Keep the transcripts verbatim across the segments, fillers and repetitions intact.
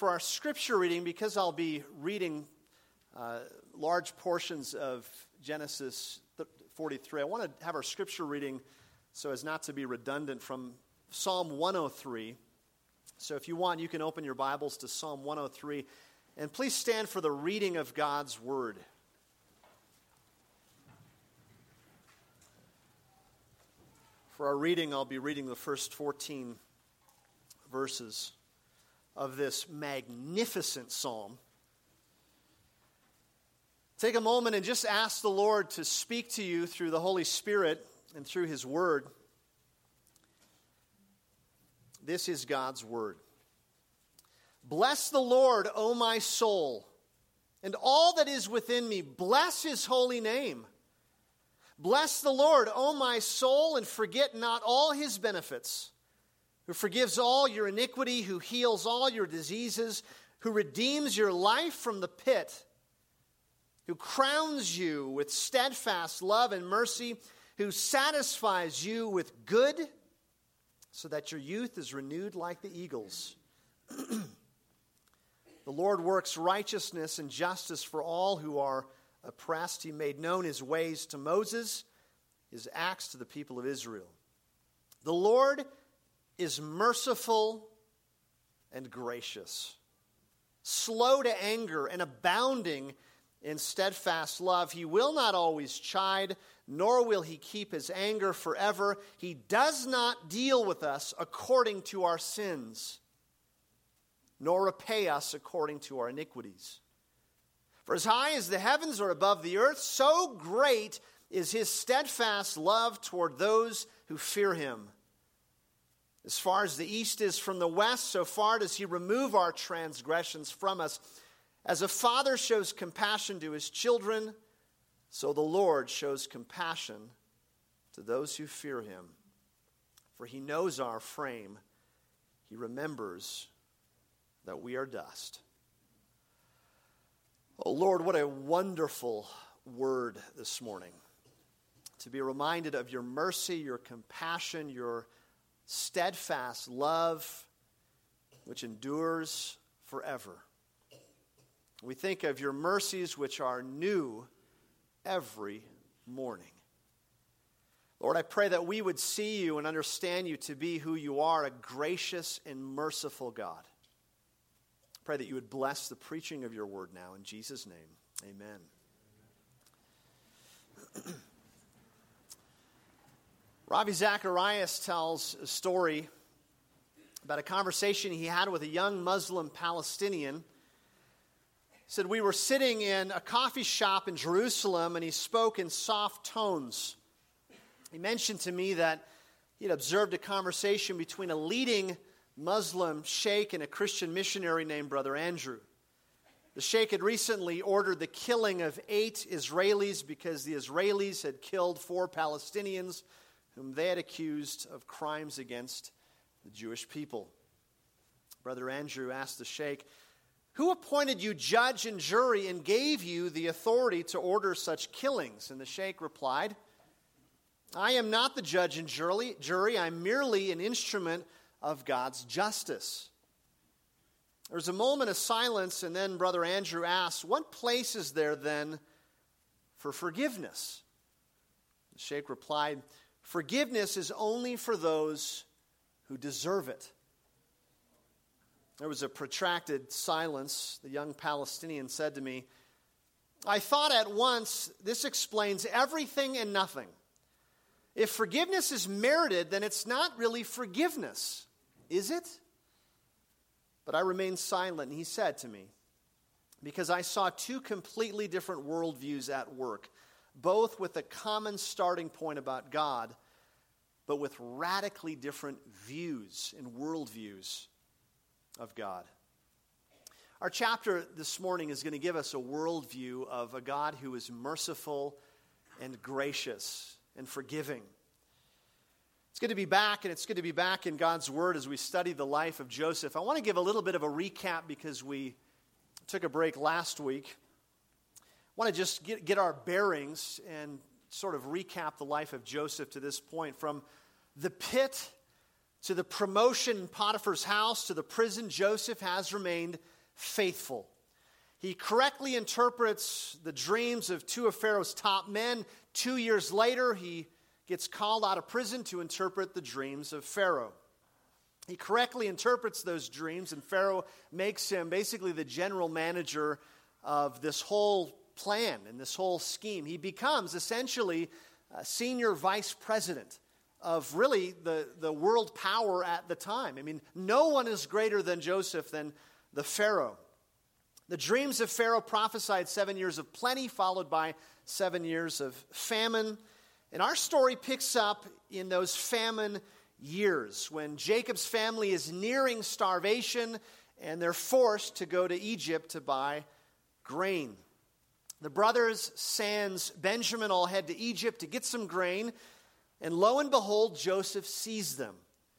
for our scripture reading, because I'll be reading uh, large portions of Genesis forty-three, I want to have our scripture reading so as not to be redundant from Psalm one oh three. So if you want, you can open your Bibles to Psalm one oh three, and please stand for the reading of God's word. For our reading, I'll be reading the first fourteen verses of this magnificent psalm. Take a moment and just ask the Lord to speak to you through the Holy Spirit and through His Word. This is God's Word. Bless the Lord, O my soul, and all that is within me. Bless His holy name. Bless the Lord, O my soul, and forget not all His benefits, who forgives all your iniquity, who heals all your diseases, who redeems your life from the pit, who crowns you with steadfast love and mercy, who satisfies you with good, so that your youth is renewed like the eagles. The Lord works righteousness and justice for all who are oppressed. He made known His ways to Moses, His acts to the people of Israel. The Lord is merciful and gracious, slow to anger and abounding in steadfast love. He will not always chide, nor will He keep His anger forever. He does not deal with us according to our sins, nor repay us according to our iniquities. For as high as the heavens are above the earth, so great is His steadfast love toward those who fear Him. As far as the east is from the west, so far does He remove our transgressions from us. As a father shows compassion to his children, so the Lord shows compassion to those who fear Him. For He knows our frame. He remembers that we are dust. Oh Lord, what a wonderful word this morning. To be reminded of your mercy, your compassion, your steadfast love, which endures forever. We think of your mercies, which are new every morning. Lord, I pray that we would see you and understand you to be who you are, a gracious and merciful God. I pray that you would bless the preaching of your word now. In Jesus' name, amen. Ravi Zacharias tells a story about a conversation he had with a young Muslim Palestinian. He said, we were sitting in a coffee shop in Jerusalem, and he spoke in soft tones. He mentioned to me that he had observed a conversation between a leading Muslim sheikh and a Christian missionary named Brother Andrew. The sheikh had recently ordered the killing of eight Israelis because the Israelis had killed four Palestinians whom they had accused of crimes against the Jewish people. Brother Andrew asked the sheikh, who appointed you judge and jury and gave you the authority to order such killings? And the sheikh replied, I am not the judge and jury, jury. I'm merely an instrument of God's justice. There was a moment of silence, and then Brother Andrew asked, what place is there then for forgiveness? The sheikh replied, forgiveness is only for those who deserve it. There was a protracted silence. The young Palestinian said to me, I thought at once, this explains everything and nothing. If forgiveness is merited, then it's not really forgiveness, is it? But I remained silent, and he said to me, because I saw two completely different worldviews at work, both with a common starting point about God, but with radically different views and worldviews of God. Our chapter this morning is going to give us a worldview of a God who is merciful and gracious and forgiving. It's good to be back, and it's good to be back in God's Word as we study the life of Joseph. I want to give a little bit of a recap because we took a break last week. I want to just get, get our bearings and sort of recap the life of Joseph to this point. From the pit to the promotion in Potiphar's house, to the prison, Joseph has remained faithful. He correctly interprets the dreams of two of Pharaoh's top men. Two years later, he gets called out of prison to interpret the dreams of Pharaoh. He correctly interprets those dreams, and Pharaoh makes him basically the general manager of this whole plan and this whole scheme. He becomes essentially a senior vice president of really the, the world power at the time. I mean, no one is greater than Joseph than the Pharaoh. The dreams of Pharaoh prophesied seven years of plenty, followed by seven years of famine. And our story picks up in those famine years when Jacob's family is nearing starvation and they're forced to go to Egypt to buy grain. The brothers, sans Benjamin, all head to Egypt to get some grain, and lo and behold, Joseph sees them.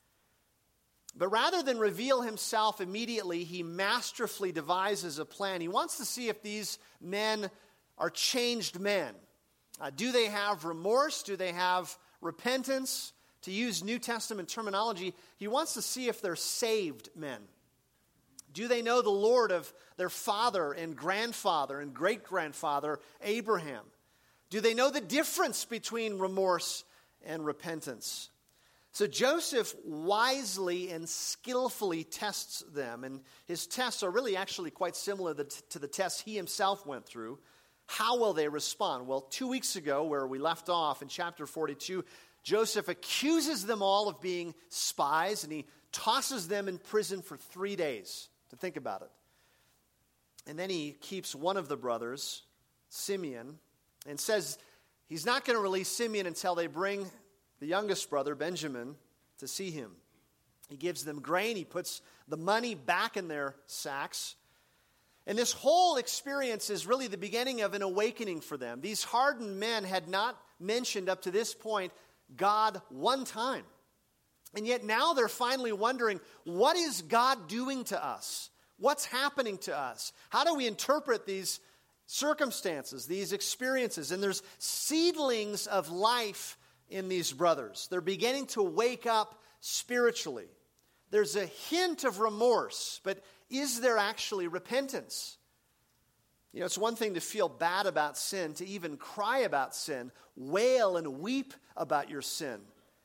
But rather than reveal himself immediately, he masterfully devises a plan. He wants to see if these men are changed men. Uh, do they have remorse? Do they have repentance? To use New Testament terminology, he wants to see if they're saved men. Do they know the Lord of their father and grandfather and great-grandfather, Abraham? Do they know the difference between remorse and repentance? So Joseph wisely and skillfully tests them, and his tests are really actually quite similar to the tests he himself went through. How will they respond? Well, two weeks ago, where we left off in chapter forty-two, Joseph accuses them all of being spies, and he tosses them in prison for three days, to think about it. And then he keeps one of the brothers, Simeon, and says he's not going to release Simeon until they bring the youngest brother, Benjamin, to see him. He gives them grain. He puts the money back in their sacks. And this whole experience is really the beginning of an awakening for them. These hardened men had not mentioned up to this point God one time. And yet now they're finally wondering, what is God doing to us? What's happening to us? How do we interpret these circumstances, these experiences? And there's seedlings of life in these brothers. They're beginning to wake up spiritually. There's a hint of remorse, but is there actually repentance? You know, it's one thing to feel bad about sin, to even cry about sin, wail and weep about your sin.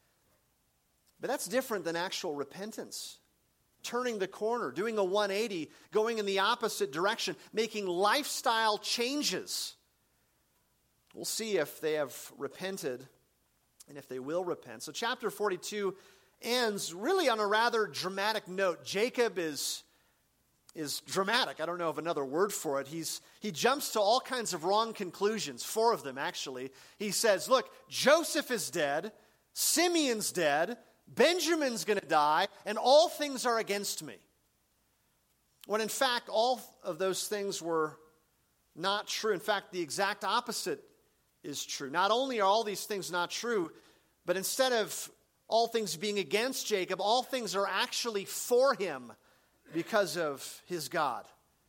But that's different than actual repentance. Turning the corner, doing a one eighty, going in the opposite direction, making lifestyle changes. We'll see if they have repented and if they will repent. So chapter forty-two ends really on a rather dramatic note. Jacob is, is dramatic. I don't know of another word for it. He's, he jumps to all kinds of wrong conclusions, four of them actually. He says, look, Joseph is dead, Simeon's dead, Benjamin's going to die, and all things are against me. When in fact, all of those things were not true. In fact, the exact opposite is true. Not only are all these things not true, but instead of all things being against Jacob, all things are actually for him because of his God.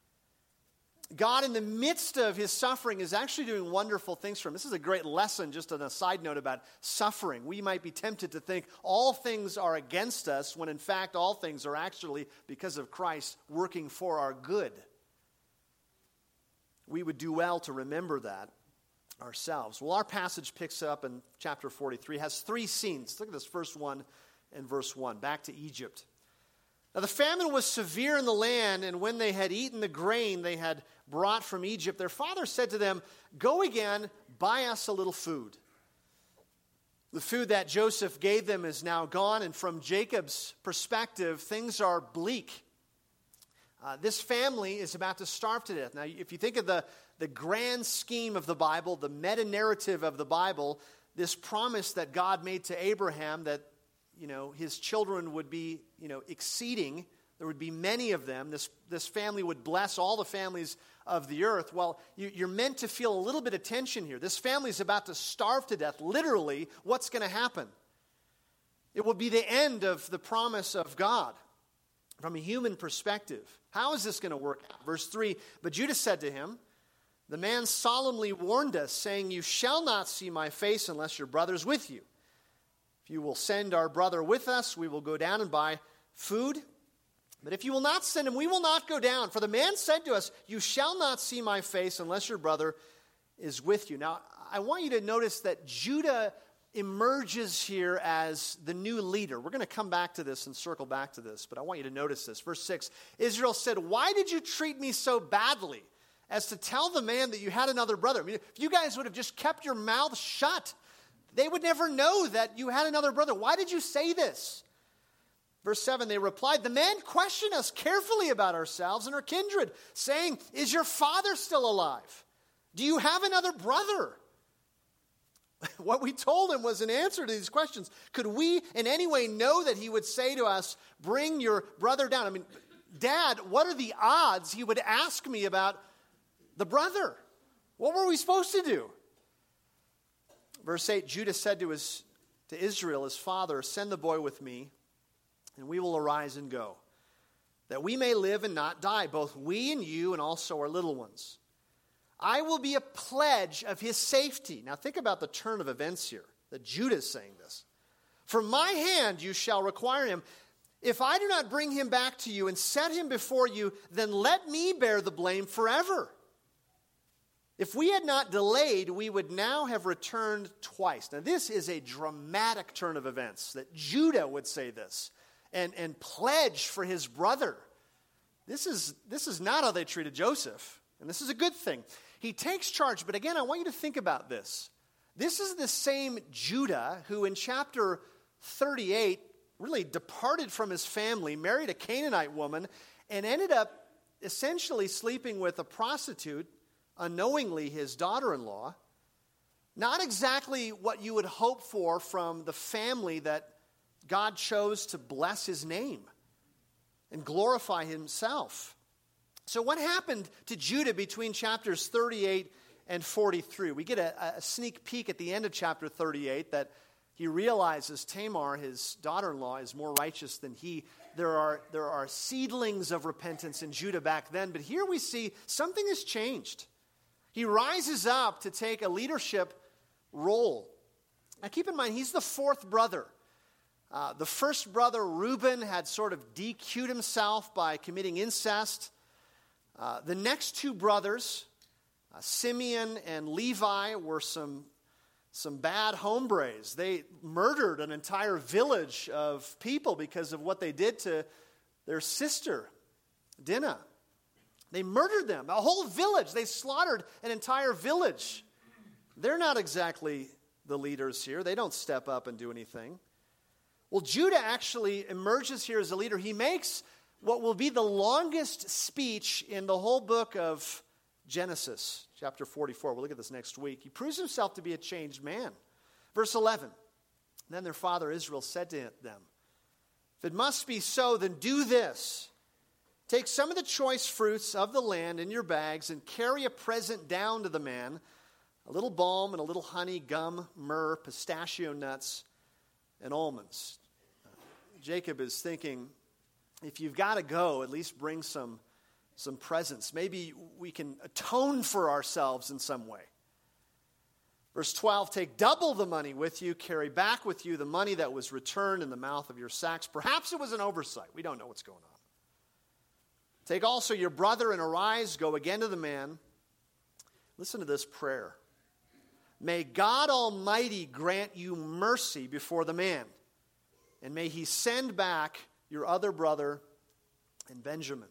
God, in the midst of his suffering, is actually doing wonderful things for him. This is a great lesson, just on a side note about suffering. We might be tempted to think all things are against us, when in fact all things are actually, because of Christ, working for our good. We would do well to remember that ourselves. Well, our passage picks up in chapter forty-three, has three scenes. Look at this first one in verse one, back to Egypt. Now the famine was severe in the land, and when they had eaten the grain they had brought from Egypt, their father said to them, go again, buy us a little food. The food that Joseph gave them is now gone, and from Jacob's perspective, things are bleak. Uh, this family is about to starve to death. Now, if you think of the, the grand scheme of the Bible, the meta-narrative of the Bible, this promise that God made to Abraham that, you know, his children would be, you know, exceeding, there would be many of them. This, this family would bless all the families of the earth. Well, you, you're meant to feel a little bit of tension here. This family is about to starve to death. Literally, what's going to happen? It will be the end of the promise of God from a human perspective. How is this going to work out? Verse three, but Judah said to him, the man solemnly warned us, saying, you shall not see my face unless your brother's with you. If you will send our brother with us, we will go down and buy food. But if you will not send him, we will not go down. For the man said to us, you shall not see my face unless your brother is with you. Now, I want you to notice that Judah emerges here as the new leader. We're going to come back to this and circle back to this, but I want you to notice this. Verse six, Israel said, why did you treat me so badly as to tell the man that you had another brother? I mean, if you guys would have just kept your mouth shut, they would never know that you had another brother. Why did you say this? Verse seven, they replied, the man questioned us carefully about ourselves and our kindred, saying, is your father still alive? Do you have another brother? What we told him was an answer to these questions. Could we in any way know that he would say to us, bring your brother down? I mean, Dad, what are the odds he would ask me about the brother? What were we supposed to do? Verse eight, Judah said to his to Israel, his father, send the boy with me, and we will arise and go, that we may live and not die, both we and you and also our little ones. I will be a pledge of his safety. Now think about the turn of events here, that Judah is saying this. From my hand you shall require him. If I do not bring him back to you and set him before you, then let me bear the blame forever. If we had not delayed, we would now have returned twice. Now this is a dramatic turn of events, that Judah would say this and, and pledge for his brother. This is, this is not how they treated Joseph, and this is a good thing. He takes charge, but again, I want you to think about this. This is the same Judah who in chapter thirty-eight really departed from his family, married a Canaanite woman, and ended up essentially sleeping with a prostitute, unknowingly his daughter-in-law. Not exactly what you would hope for from the family that God chose to bless his name and glorify himself. So what happened to Judah between chapters thirty-eight and forty-three? We get a, a sneak peek at the end of chapter thirty-eight that he realizes Tamar, his daughter-in-law, is more righteous than he. There are, there are seedlings of repentance in Judah back then, but here we see something has changed. He rises up to take a leadership role. Now keep in mind, he's the fourth brother. Uh, the first brother, Reuben, had sort of D Q'd himself by committing incest. Uh, the next two brothers, uh, Simeon and Levi, were some, some bad hombres. They murdered an entire village of people because of what they did to their sister, Dinah. They murdered them, a whole village. They slaughtered an entire village. They're not exactly the leaders here. They don't step up and do anything. Well, Judah actually emerges here as a leader. He makes what will be the longest speech in the whole book of Genesis, chapter forty-four. We'll look at this next week. He proves himself to be a changed man. Verse eleven, then their father Israel said to them, if it must be so, then do this. Take some of the choice fruits of the land in your bags and carry a present down to the man, a little balm and a little honey, gum, myrrh, pistachio nuts, and almonds. Jacob is thinking, if you've got to go, at least bring some, some presents. Maybe we can atone for ourselves in some way. Verse twelve, take double the money with you, carry back with you the money that was returned in the mouth of your sacks. Perhaps it was an oversight. We don't know what's going on. Take also your brother and arise, go again to the man. Listen to this prayer. May God Almighty grant you mercy before the man, and may he send back your other brother and Benjamin.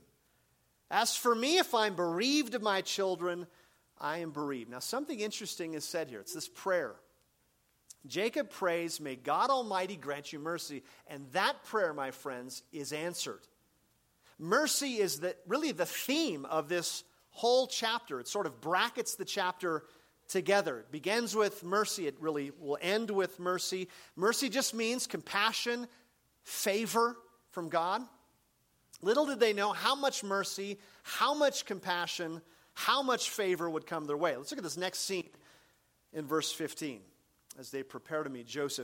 As for me, if I'm bereaved of my children, I am bereaved. Now, something interesting is said here. It's this prayer. Jacob prays, may God Almighty grant you mercy. And that prayer, my friends, is answered. Mercy is the, really the theme of this whole chapter. It sort of brackets the chapter together. It begins with mercy. It really will end with mercy. Mercy just means compassion, favor from God. Little did they know how much mercy, how much compassion, how much favor would come their way. Let's look at this next scene in verse fifteen as they prepare to meet Joseph.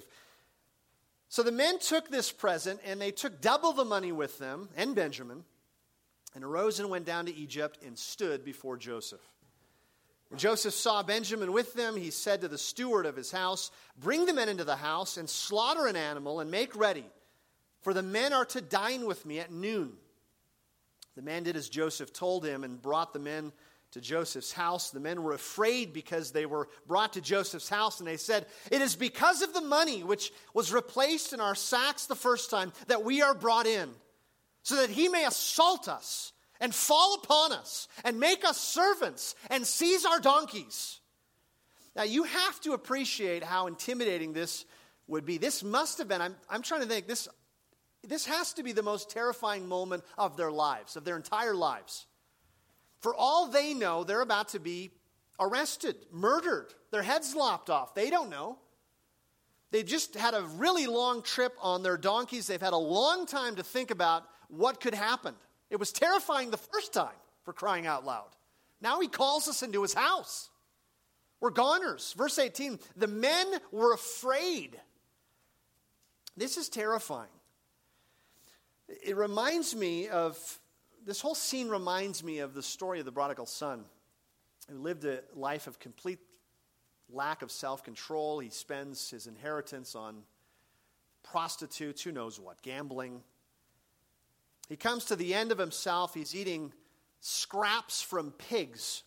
So the men took this present, and they took double the money with them, and Benjamin, and arose and went down to Egypt and stood before Joseph. When Joseph saw Benjamin with them, he said to the steward of his house, "Bring the men into the house and slaughter an animal and make ready, for the men are to dine with me at noon." The man did as Joseph told him and brought the men to Joseph's house. The men were afraid because they were brought to Joseph's house, and they said, "It is because of the money which was replaced in our sacks the first time that we are brought in, so that he may assault us and fall upon us and make us servants and seize our donkeys." Now, you have to appreciate how intimidating this would be. This must have been, I'm, I'm trying to think, this, this has to be the most terrifying moment of their lives, of their entire lives. For all they know, they're about to be arrested, murdered, their heads lopped off. They don't know. They just had a really long trip on their donkeys. They've had a long time to think about what could happen. It was terrifying the first time, for crying out loud. Now he calls us into his house. We're goners. Verse eighteen, the men were afraid. This is terrifying. It reminds me of, this whole scene reminds me of the story of the prodigal son, who lived a life of complete lack of self-control. He spends his inheritance on prostitutes, who knows what, gambling. He comes to the end of himself. He's eating scraps from pigs.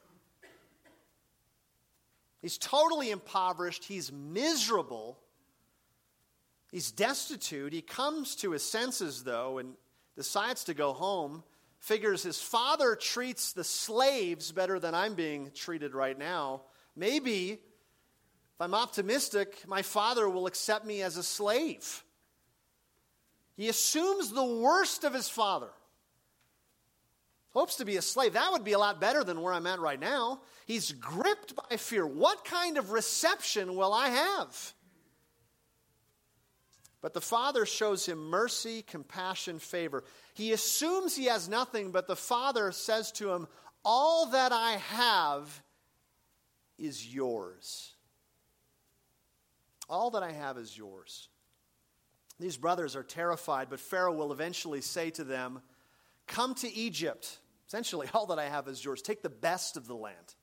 He's totally impoverished. He's miserable. He's destitute. He comes to his senses, though, and decides to go home. Figures his father treats the slaves better than I'm being treated right now. Maybe, if I'm optimistic, my father will accept me as a slave. He assumes the worst of his father. Hopes to be a slave. That would be a lot better than where I'm at right now. He's gripped by fear. What kind of reception will I have? But the father shows him mercy, compassion, favor. He assumes he has nothing, but the father says to him, "All that I have is yours." All that I have is yours. These brothers are terrified, but Pharaoh will eventually say to them, "Come to Egypt." Essentially, all that I have is yours. Take the best of the land.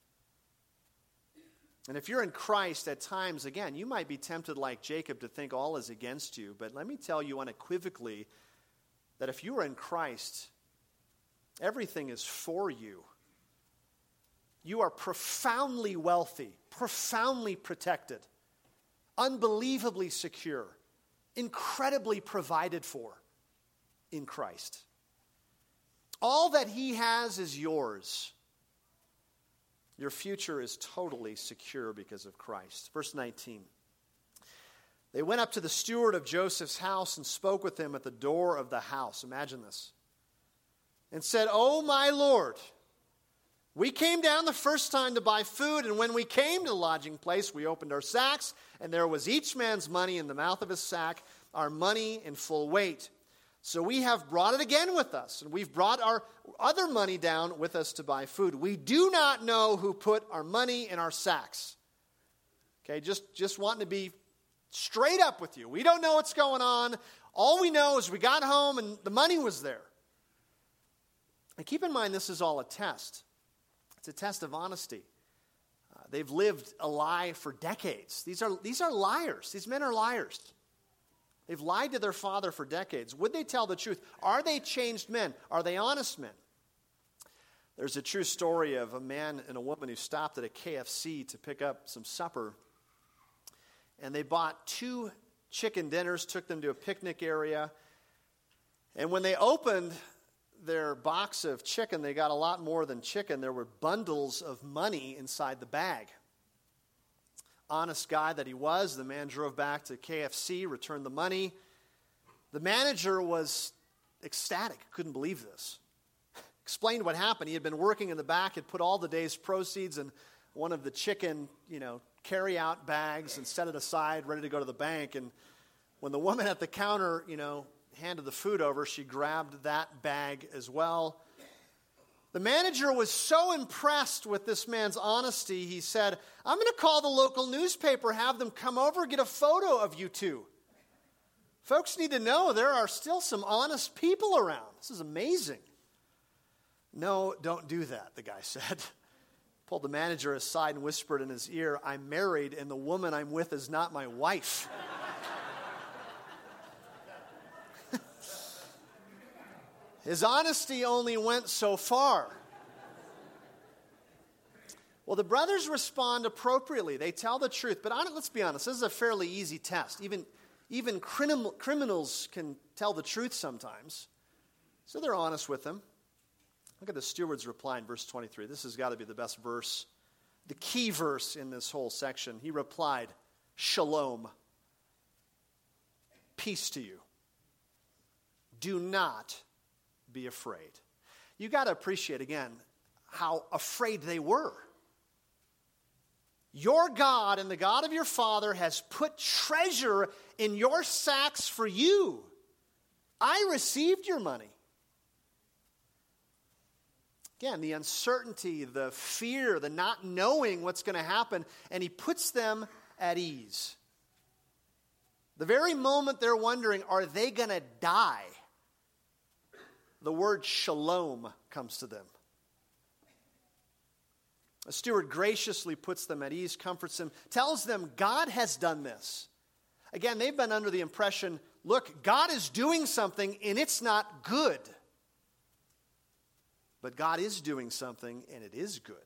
And if you're in Christ, at times, again, you might be tempted like Jacob to think all is against you. But let me tell you unequivocally that if you are in Christ, everything is for you. You are profoundly wealthy, profoundly protected, unbelievably secure, incredibly provided for in Christ. All that he has is yours. Your future is totally secure because of Christ. Verse nineteen. They went up to the steward of Joseph's house and spoke with him at the door of the house. Imagine this. And said, "Oh, my Lord, we came down the first time to buy food, and when we came to the lodging place, we opened our sacks, and there was each man's money in the mouth of his sack, our money in full weight. So we have brought it again with us, and we've brought our other money down with us to buy food. We do not know who put our money in our sacks." Okay, just, just wanting to be straight up with you. We don't know what's going on. All we know is we got home and the money was there. And keep in mind, this is all a test. It's a test of honesty. Uh, they've lived a lie for decades. These are, these are liars. These men are liars. They've lied to their father for decades. Would they tell the truth? Are they changed men? Are they honest men? There's a true story of a man and a woman who stopped at a K F C to pick up some supper. And they bought two chicken dinners, took them to a picnic area. And when they opened their box of chicken, they got a lot more than chicken. There were bundles of money inside the bag. Honest guy that he was, the man drove back to K F C, returned the money. The manager was ecstatic, couldn't believe this. Explained what happened. He had been working in the back, had put all the day's proceeds in one of the chicken, you know, carry-out bags and set it aside, ready to go to the bank. And when the woman at the counter, you know, handed the food over, she grabbed that bag as well. The manager was so impressed with this man's honesty, he said, "I'm going to call the local newspaper, have them come over, get a photo of you two. Folks need to know there are still some honest people around. This is amazing." "No, don't do that," the guy said. pulled the manager aside and whispered in his ear, "I'm married and the woman I'm with is not my wife." His honesty only went so far. Well, the brothers respond appropriately. They tell the truth. But on, let's be honest, this is a fairly easy test. Even, even criminal, criminals can tell the truth sometimes. So they're honest with him. Look at the steward's reply in verse twenty-three. This has got to be the best verse, the key verse in this whole section. He replied, "Shalom, peace to you. Do not be afraid." You got to appreciate, again, how afraid they were. Your God and the God of your father has put treasure in your sacks for you. I received your money. Again, the uncertainty, the fear, the not knowing what's going to happen, and he puts them at ease. The very moment they're wondering, are they going to die? The word shalom comes to them. The steward graciously puts them at ease, comforts them, tells them God has done this. Again, they've been under the impression, look, God is doing something and it's not good. But God is doing something and it is good.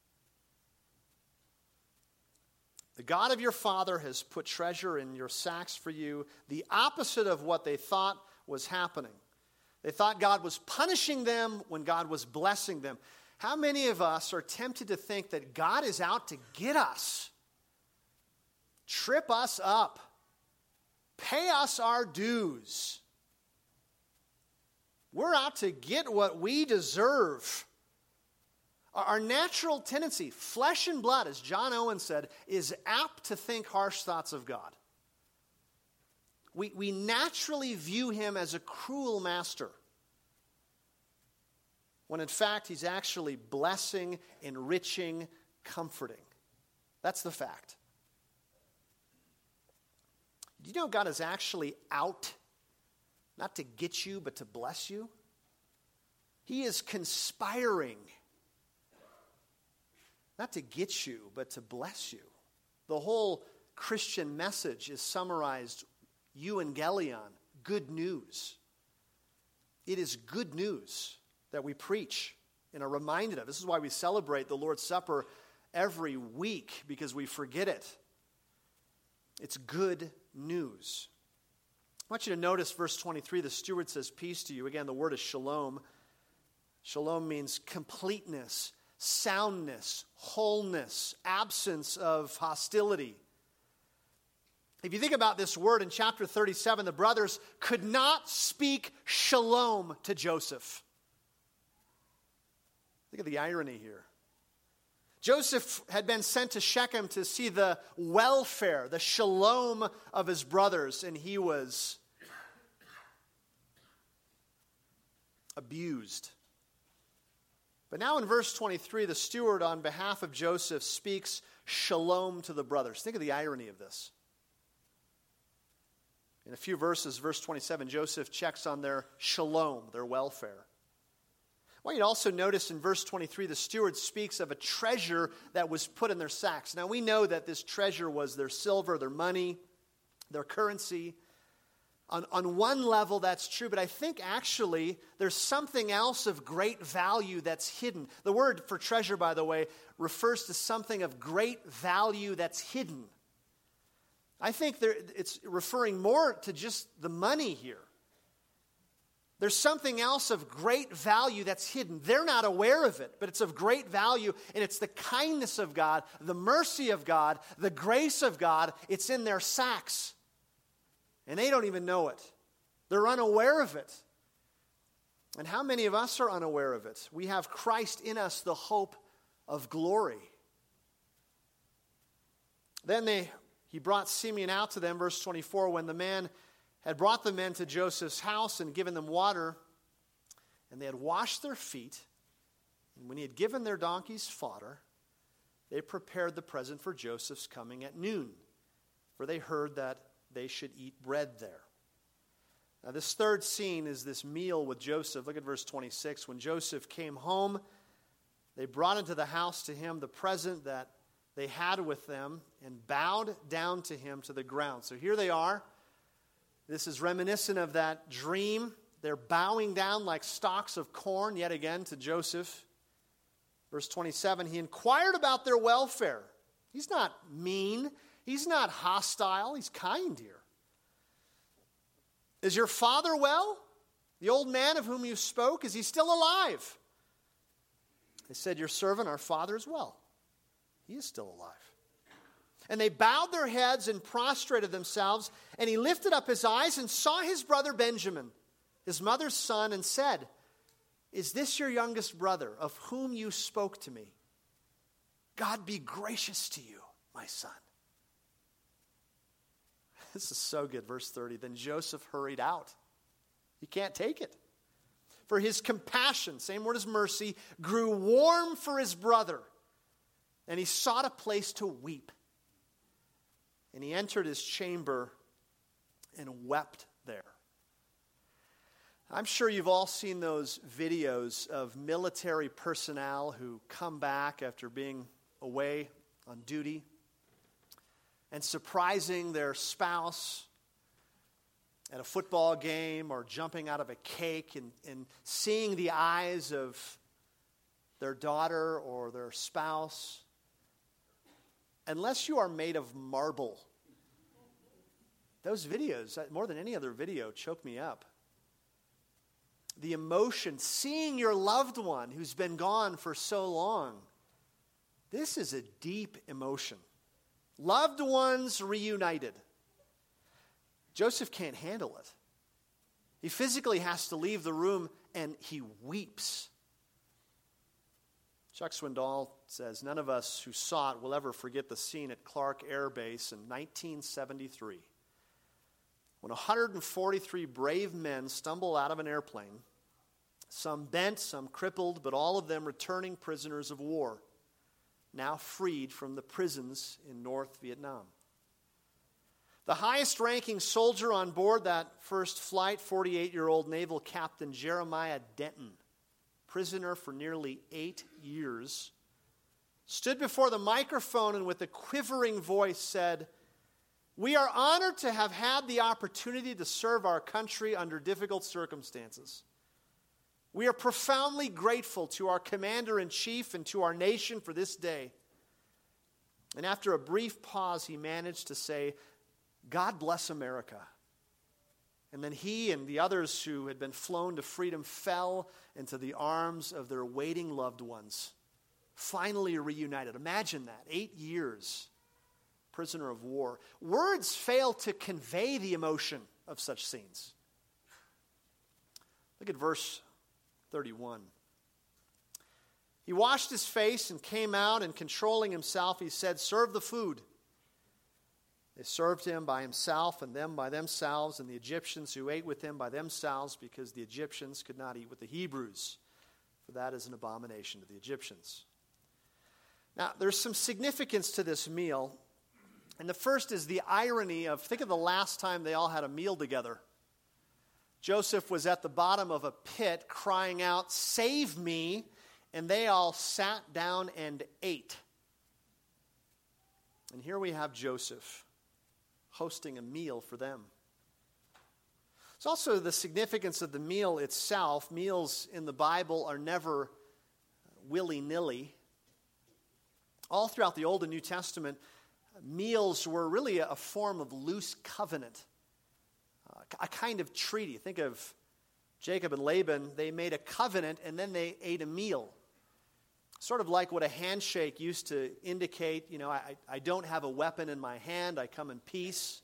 The God of your father has put treasure in your sacks for you, the opposite of what they thought was happening. They thought God was punishing them when God was blessing them. How many of us are tempted to think that God is out to get us, trip us up, pay us our dues? We're out to get what we deserve. Our natural tendency, flesh and blood, as John Owen said, is apt to think harsh thoughts of God. We, we naturally view him as a cruel master, when in fact he's actually blessing, enriching, comforting. That's the fact. Do you know God is actually out, not to get you, but to bless you? He is conspiring, not to get you, but to bless you. The whole Christian message is summarized, euangelion, good news. It is good news that we preach and are reminded of. This is why we celebrate the Lord's Supper every week, because we forget it. It's good news. I want you to notice verse twenty-three. The steward says, "Peace to you." Again, the word is shalom. Shalom means completeness, soundness, wholeness, absence of hostility. If you think about this word in chapter thirty-seven, the brothers could not speak shalom to Joseph. Look at the irony here. Joseph had been sent to Shechem to see the welfare, the shalom of his brothers, and he was abused. But now in verse twenty-three, the steward on behalf of Joseph speaks shalom to the brothers. Think of the irony of this. In a few verses, verse twenty-seven, Joseph checks on their shalom, their welfare. I want you to also notice in verse twenty-three, the steward speaks of a treasure that was put in their sacks. Now, we know that this treasure was their silver, their money, their currency. On, on one level, that's true, but I think actually there's something else of great value that's hidden. The word for treasure, by the way, refers to something of great value that's hidden. I think there, it's referring more to just the money here. There's something else of great value that's hidden. They're not aware of it, but it's of great value, and it's the kindness of God, the mercy of God, the grace of God. It's in their sacks, and they don't even know it. They're unaware of it. And how many of us are unaware of it? We have Christ in us, the hope of glory. Then they, he brought Simeon out to them, verse twenty-four, when the man had brought the men to Joseph's house and given them water, and they had washed their feet, and when he had given their donkeys fodder, they prepared the present for Joseph's coming at noon, for they heard that they should eat bread there. Now this third scene is this meal with Joseph. Look at verse twenty-six. When Joseph came home, They brought into the house to him the present that they had with them and bowed down to him to the ground. So here they are. This is reminiscent of that dream. They're bowing down like stalks of corn yet again to Joseph. Verse twenty-seven, he inquired about their welfare. He's not mean. He's not hostile. He's kind here. Is your father well? The old man of whom you spoke, is he still alive? They said, your servant, our father, is well. He is still alive. And they bowed their heads and prostrated themselves, and he lifted up his eyes and saw his brother Benjamin, his mother's son, and said, is this your youngest brother, of whom you spoke to me? God be gracious to you, my son. This is so good. Verse thirty, then Joseph hurried out. He can't take it. For his compassion, same word as mercy, grew warm for his brother. And he sought a place to weep. And he entered his chamber and wept there. I'm sure you've all seen those videos of military personnel who come back after being away on duty and surprising their spouse at a football game or jumping out of a cake and, and seeing the eyes of their daughter or their spouse. Unless you are made of marble, those videos, more than any other video, choke me up. The emotion, seeing your loved one who's been gone for so long, this is a deep emotion. Loved ones reunited. Joseph can't handle it. He physically has to leave the room, and he weeps. Chuck Swindoll says, none of us who saw it will ever forget the scene at Clark Air Base in nineteen seventy-three, when one hundred forty-three brave men stumbled out of an airplane, some bent, some crippled, but all of them returning prisoners of war, now freed from the prisons in North Vietnam. The highest-ranking soldier on board that first flight, forty-eight-year-old Naval Captain Jeremiah Denton, prisoner for nearly eight years, stood before the microphone and with a quivering voice said, we are honored to have had the opportunity to serve our country under difficult circumstances. We are profoundly grateful to our commander-in-chief and to our nation for this day. And after a brief pause, he managed to say, God bless America. And then he and the others who had been flown to freedom fell into the arms of their waiting loved ones, finally reunited. Imagine that, eight years, prisoner of war. Words fail to convey the emotion of such scenes. Look at verse thirty-one. He washed his face and came out, and controlling himself, he said, serve the food. They served him by himself and them by themselves, and the Egyptians who ate with him by themselves, because the Egyptians could not eat with the Hebrews, for that is an abomination to the Egyptians. Now, there's some significance to this meal, and the first is the irony of, think of the last time they all had a meal together. Joseph was at the bottom of a pit crying out, save me, and they all sat down and ate. And here we have Joseph hosting a meal for them. It's also the significance of the meal itself. Meals in the Bible are never willy-nilly. All throughout the Old and New Testament, meals were really a form of loose covenant, uh, a kind of treaty. Think of Jacob and Laban. They made a covenant and then they ate a meal. Sort of like what a handshake used to indicate, you know, I, I don't have a weapon in my hand, I come in peace.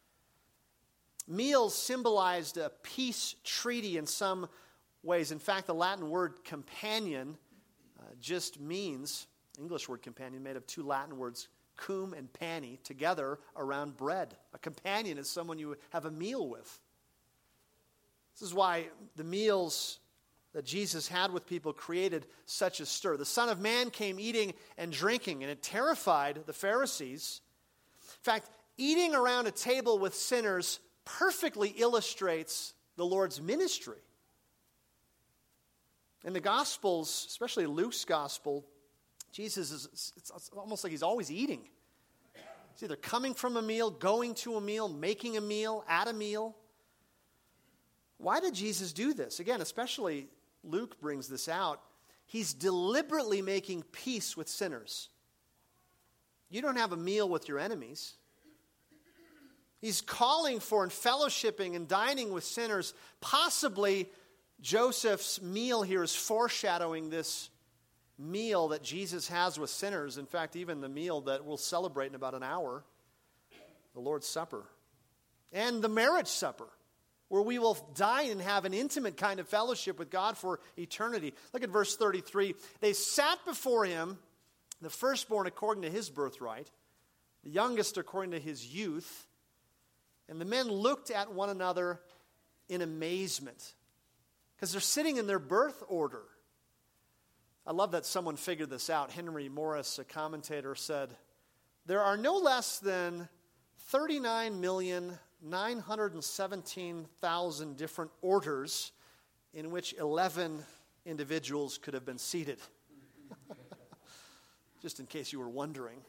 Meals symbolized a peace treaty in some ways. In fact, the Latin word companion uh, just means, English word companion made of two Latin words, cum and pani, together around bread. A companion is someone you have a meal with. This is why the meals that Jesus had with people created such a stir. The Son of Man came eating and drinking, and it terrified the Pharisees. In fact, eating around a table with sinners perfectly illustrates the Lord's ministry. In the Gospels, especially Luke's Gospel, Jesus is, it's almost like he's always eating. He's either coming from a meal, going to a meal, making a meal, at a meal. Why did Jesus do this? Again, especially Luke brings this out. He's deliberately making peace with sinners. You don't have a meal with your enemies. He's calling for and fellowshipping and dining with sinners. Possibly Joseph's meal here is foreshadowing this meal that Jesus has with sinners. In fact, even the meal that we'll celebrate in about an hour, the Lord's Supper, and the marriage supper, where we will dine and have an intimate kind of fellowship with God for eternity. Look at verse thirty-three. They sat before him, the firstborn according to his birthright, the youngest according to his youth, and the men looked at one another in amazement, because they're sitting in their birth order. I love that someone figured this out. Henry Morris, a commentator, said, there are no less than thirty-nine million nine hundred seventeen thousand different orders in which eleven individuals could have been seated. Just in case you were wondering.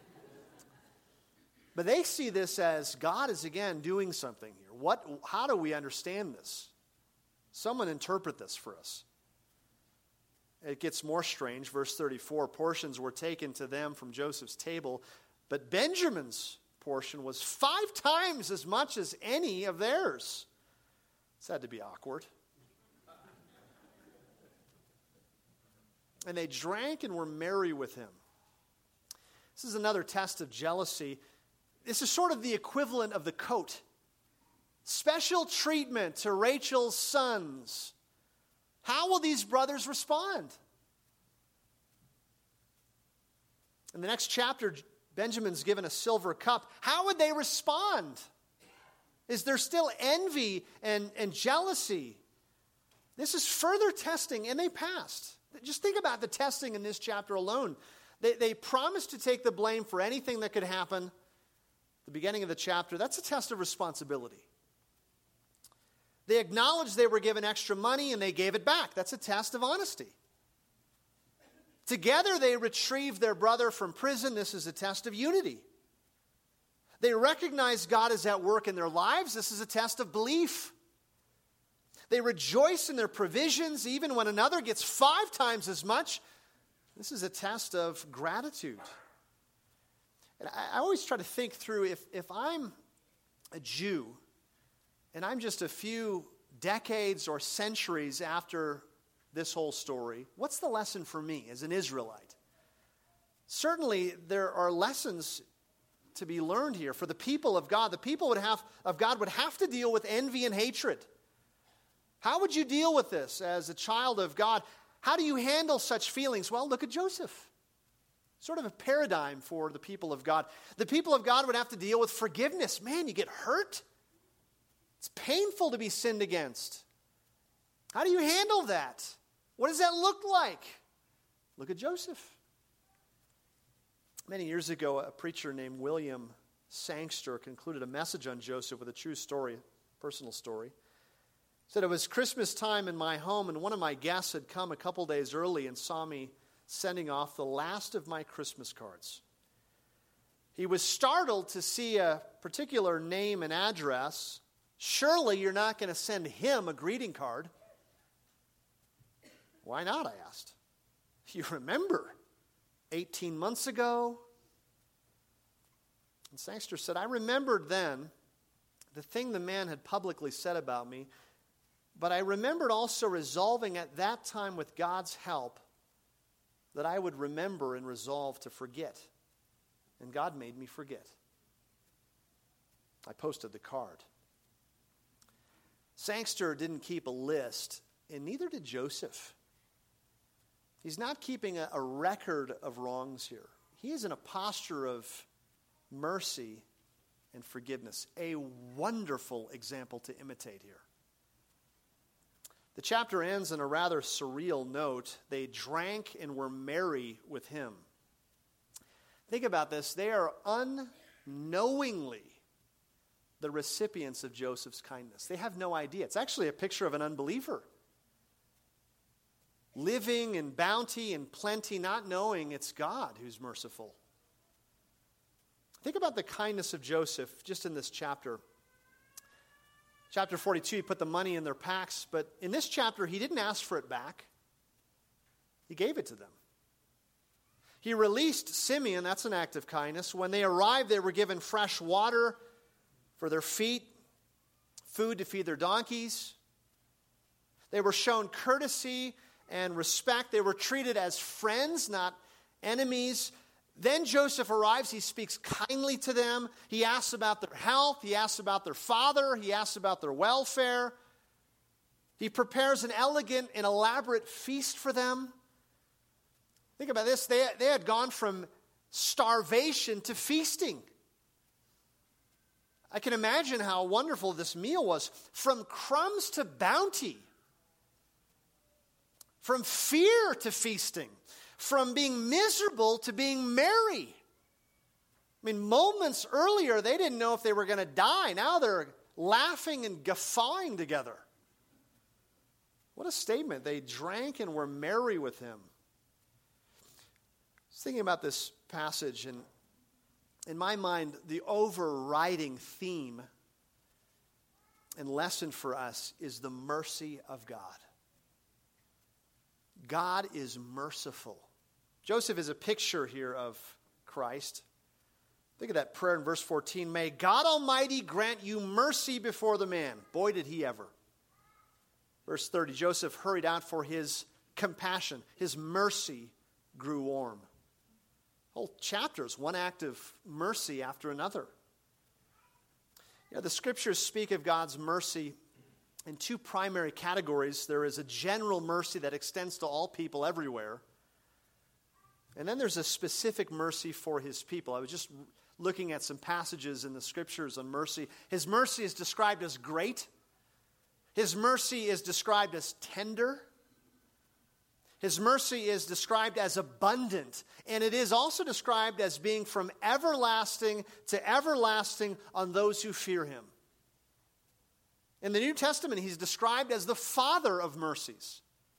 But they see this as God is again doing something here. What? How do we understand this? Someone interpret this for us. It gets more strange. Verse thirty-four, portions were taken to them from Joseph's table, but Benjamin's portion was five times as much as any of theirs. This had to be awkward. And they drank and were merry with him. This is another test of jealousy. This is sort of the equivalent of the coat. Special treatment to Rachel's sons. How will these brothers respond? In the next chapter, Benjamin's given a silver cup. How would they respond? Is there still envy and, and jealousy? This is further testing, and they passed. Just think about the testing in this chapter alone. They, they promised to take the blame for anything that could happen. At the beginning of the chapter, that's a test of responsibility. They acknowledged they were given extra money and they gave it back. That's a test of honesty. Together they retrieved their brother from prison. This is a test of unity. They recognize God is at work in their lives. This is a test of belief. They rejoice in their provisions even when another gets five times as much. This is a test of gratitude. And I, I always try to think through, if, if I'm a Jew and I'm just a few decades or centuries after this whole story, what's the lesson for me as an Israelite? Certainly there are lessons to be learned here for the people of God. The people would have, of God would have to deal with envy and hatred. How would you deal with this as a child of God? How do you handle such feelings? Well, look at Joseph. Sort of a paradigm for the people of God. The people of God would have to deal with forgiveness. Man, you get hurt. It's painful to be sinned against. How do you handle that? What does that look like? Look at Joseph. Many years ago, a preacher named William Sangster concluded a message on Joseph with a true story, personal story. He said, it was Christmas time in my home, and one of my guests had come a couple days early and saw me sending off the last of my Christmas cards. He was startled to see a particular name and address. Surely you're not going to send him a greeting card. Why not, I asked. You remember, eighteen months ago? And Sangster said, I remembered then the thing the man had publicly said about me, but I remembered also resolving at that time with God's help that I would remember and resolve to forget. And God made me forget. I posted the card. Sangster didn't keep a list, and neither did Joseph. He's not keeping a, a record of wrongs here. He is in a posture of mercy and forgiveness. A wonderful example to imitate here. The chapter ends on a rather surreal note. They drank and were merry with him. Think about this. They are unknowingly the recipients of Joseph's kindness. They have no idea. It's actually a picture of an unbeliever. living in bounty and plenty, not knowing it's God who's merciful. Think about the kindness of Joseph just in this chapter. Chapter forty-two, he put the money in their packs, but in this chapter, he didn't ask for it back. He gave it to them. He released Simeon, that's an act of kindness. When they arrived, they were given fresh water for their feet, food to feed their donkeys. They were shown courtesy and respect. They were treated as friends, not enemies. Then Joseph arrives. He speaks kindly to them. He asks about their health. He asks about their father. He asks about their welfare. He prepares an elegant and elaborate feast for them. Think about this. They, they had gone from starvation to feasting. I can imagine how wonderful this meal was. From crumbs to bounty. From fear to feasting. From being miserable to being merry. I mean, moments earlier, they didn't know if they were going to die. Now they're laughing and guffawing together. What a statement. They drank and were merry with him. I was thinking about this passage, and in my mind, the overriding theme and lesson for us is the mercy of God. God is merciful. Joseph is a picture here of Christ. Think of that prayer in verse fourteen. May God Almighty grant you mercy before the man. Boy, did he ever. Verse thirty, Joseph hurried out for his compassion. His mercy grew warm. Whole chapters, one act of mercy after another. You know, the scriptures speak of God's mercy in two primary categories. There is a general mercy that extends to all people everywhere. And then there's a specific mercy for his people. I was just looking at some passages in the scriptures on mercy. His mercy is described as great. His mercy is described as tender. His mercy is described as abundant. And it is also described as being from everlasting to everlasting on those who fear him. In the New Testament, he's described as the Father of mercies.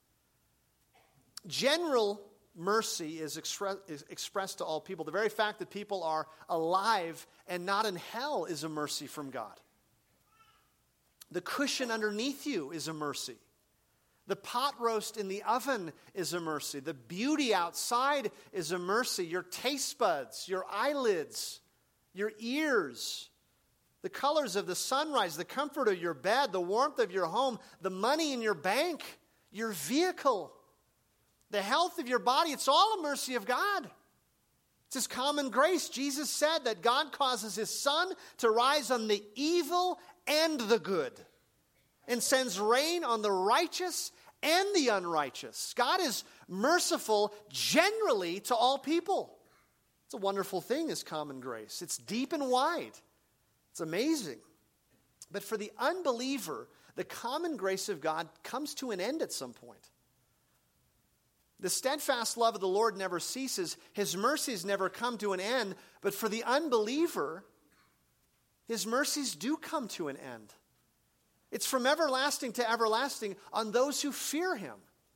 General mercy is, expre- is expressed to all people. The very fact that people are alive and not in hell is a mercy from God. The cushion underneath you is a mercy. The pot roast in the oven is a mercy. The beauty outside is a mercy. Your taste buds, your eyelids, your ears, the colors of the sunrise, the comfort of your bed, the warmth of your home, the money in your bank, your vehicle, the health of your body, it's all a mercy of God. It's his common grace. Jesus said that God causes his sun to rise on the evil and the good and sends rain on the righteous and the unrighteous. God is merciful generally to all people. It's a wonderful thing, his common grace. It's deep and wide. It's amazing. But for the unbeliever, the common grace of God comes to an end at some point. The steadfast love of the Lord never ceases. His mercies never come to an end. But for the unbeliever, his mercies do come to an end. It's from everlasting to everlasting on those who fear him.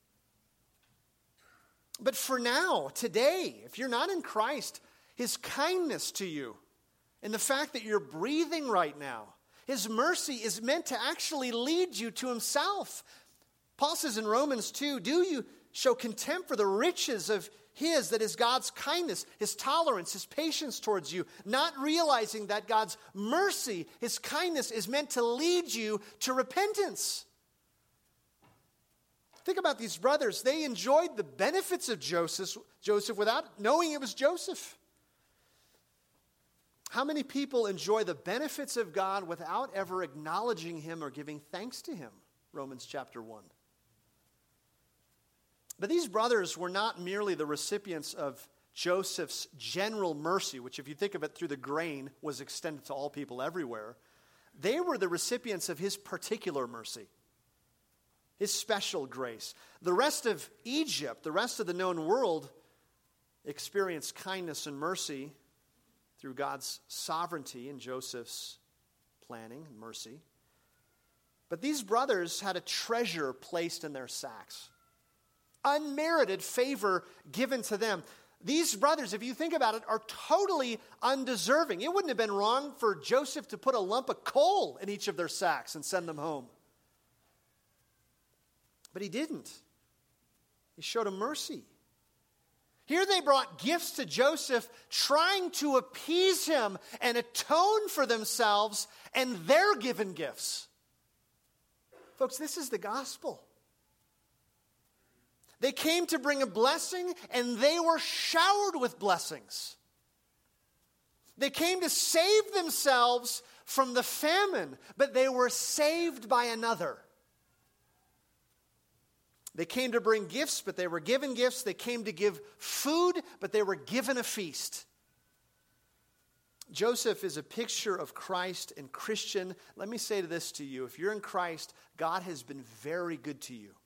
But for now, today, if you're not in Christ, his kindness to you and the fact that you're breathing right now, his mercy is meant to actually lead you to himself. Paul says in Romans two, do you show contempt for the riches of his, that is God's kindness, his tolerance, his patience towards you, not realizing that God's mercy, his kindness, is meant to lead you to repentance. Think about these brothers. They enjoyed the benefits of Joseph, Joseph without knowing it was Joseph. How many people enjoy the benefits of God without ever acknowledging him or giving thanks to him? Romans chapter one. But these brothers were not merely the recipients of Joseph's general mercy, which if you think of it through the grain was extended to all people everywhere. They were the recipients of his particular mercy, his special grace. The rest of Egypt, the rest of the known world, experienced kindness and mercy through God's sovereignty and Joseph's planning and mercy. But these brothers had a treasure placed in their sacks. unmerited favor given to them. These brothers, if you think about it, are totally undeserving. It wouldn't have been wrong for Joseph to put a lump of coal in each of their sacks and send them home. But he didn't. He showed them mercy. Here they brought gifts to Joseph, trying to appease him and atone for themselves, and they're given gifts. Folks, this is the gospel. They came to bring a blessing, and they were showered with blessings. They came to save themselves from the famine, but they were saved by another. They came to bring gifts, but they were given gifts. They came to give food, but they were given a feast. Joseph is a picture of Christ and Christian. Let me say this to you. If you're in Christ, God has been very good to you.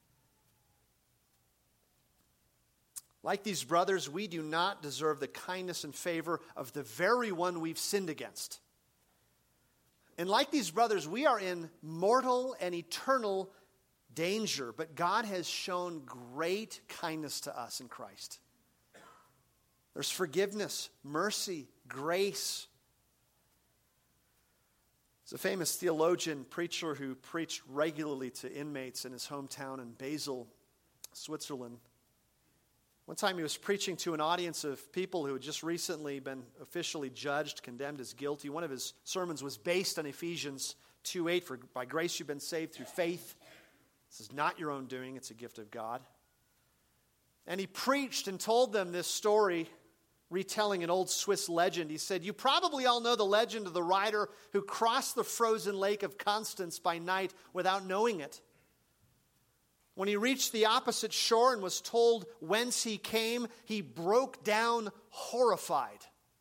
Like these brothers, we do not deserve the kindness and favor of the very one we've sinned against. And like these brothers, we are in mortal and eternal danger, but God has shown great kindness to us in Christ. There's forgiveness, mercy, grace. There's a famous theologian, preacher who preached regularly to inmates in his hometown in Basel, Switzerland. One time he was preaching to an audience of people who had just recently been officially judged, condemned as guilty. One of his sermons was based on Ephesians two eight, for by grace you've been saved through faith. This is not your own doing, it's a gift of God. And he preached and told them this story, retelling an old Swiss legend. He said, you probably all know the legend of the rider who crossed the frozen lake of Constance by night without knowing it. When he reached the opposite shore and was told whence he came, he broke down horrified.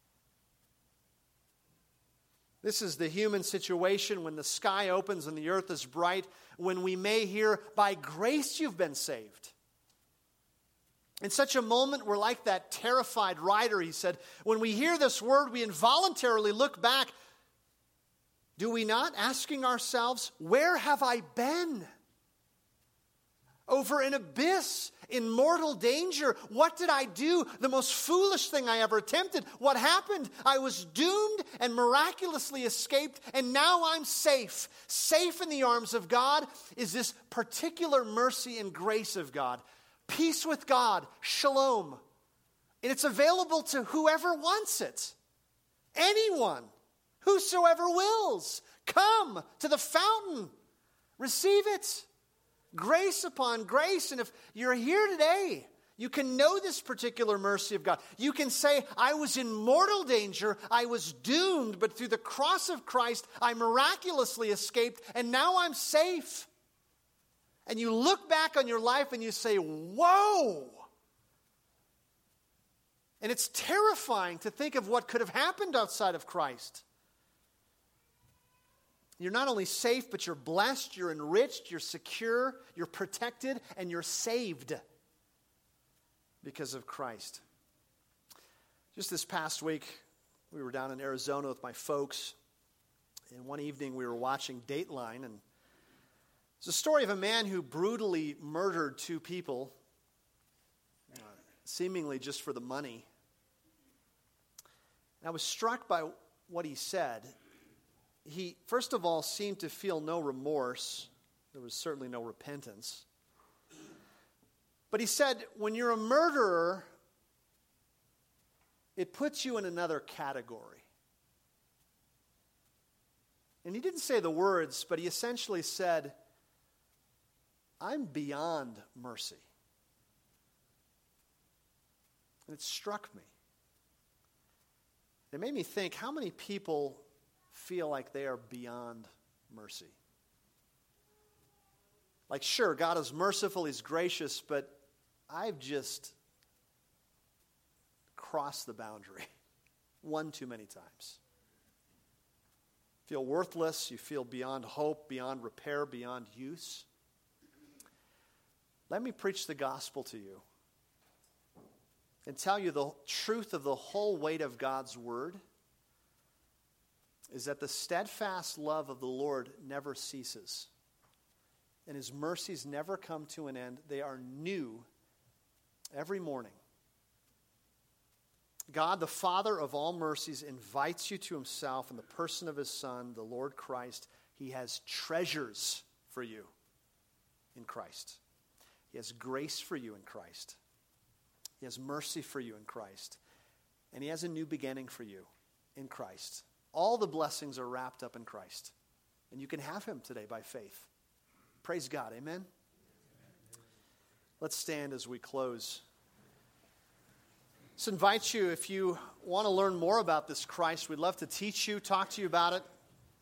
This is the human situation when the sky opens and the earth is bright, when we may hear, by grace you've been saved. In such a moment, we're like that terrified rider, he said. When we hear this word, we involuntarily look back. Do we not? Asking ourselves, where have I been? Over an abyss, in mortal danger. What did I do? The most foolish thing I ever attempted. What happened? I was doomed and miraculously escaped, and now I'm safe. Safe in the arms of God is this particular mercy and grace of God. Peace with God, shalom. And it's available to whoever wants it. Anyone, whosoever wills. Come to the fountain. Receive it. Grace upon grace. And if you're here today, you can know this particular mercy of God. You can say, I was in mortal danger, I was doomed, but through the cross of Christ, I miraculously escaped, and now I'm safe. And you look back on your life and you say, whoa! And it's terrifying to think of what could have happened outside of Christ. You're not only safe, but you're blessed, you're enriched, you're secure, you're protected, and you're saved because of Christ. Just this past week, we were down in Arizona with my folks, and one evening we were watching Dateline, and it's a story of a man who brutally murdered two people, uh, seemingly just for the money. And I was struck by what he said. He, first of all, seemed to feel no remorse. There was certainly no repentance. But he said, when you're a murderer, it puts you in another category. And he didn't say the words, but he essentially said, I'm beyond mercy. And it struck me. It made me think, how many people feel like they are beyond mercy? Like, sure, God is merciful, He's gracious, but I've just crossed the boundary one too many times. Feel worthless, you feel beyond hope, beyond repair, beyond use. Let me preach the gospel to you and tell you the truth of the whole weight of God's word is that the steadfast love of the Lord never ceases, and His mercies never come to an end. They are new every morning. God, the Father of all mercies, invites you to himself in the person of his Son, the Lord Christ. He has treasures for you in Christ. He has grace for you in Christ. He has mercy for you in Christ. And he has a new beginning for you in Christ. All the blessings are wrapped up in Christ. And you can have him today by faith. Praise God. Amen? Let's stand as we close. Let's invite you, if you want to learn more about this Christ, we'd love to teach you, talk to you about it,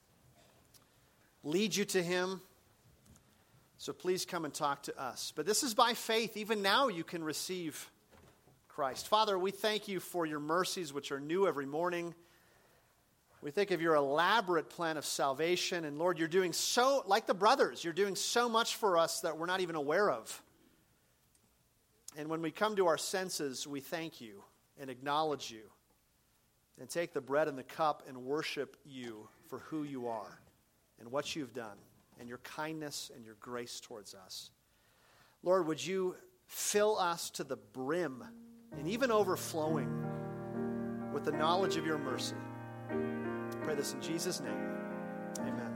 lead you to him. So please come and talk to us. But this is by faith. Even now you can receive Christ. Father, we thank you for your mercies, which are new every morning. We think of your elaborate plan of salvation. And Lord, you're doing so, like the brothers, you're doing so much for us that we're not even aware of. And when we come to our senses, we thank you and acknowledge you and take the bread and the cup and worship you for who you are and what you've done and your kindness and your grace towards us. Lord, would you fill us to the brim and even overflowing with the knowledge of your mercy. I pray this in Jesus' name. Amen.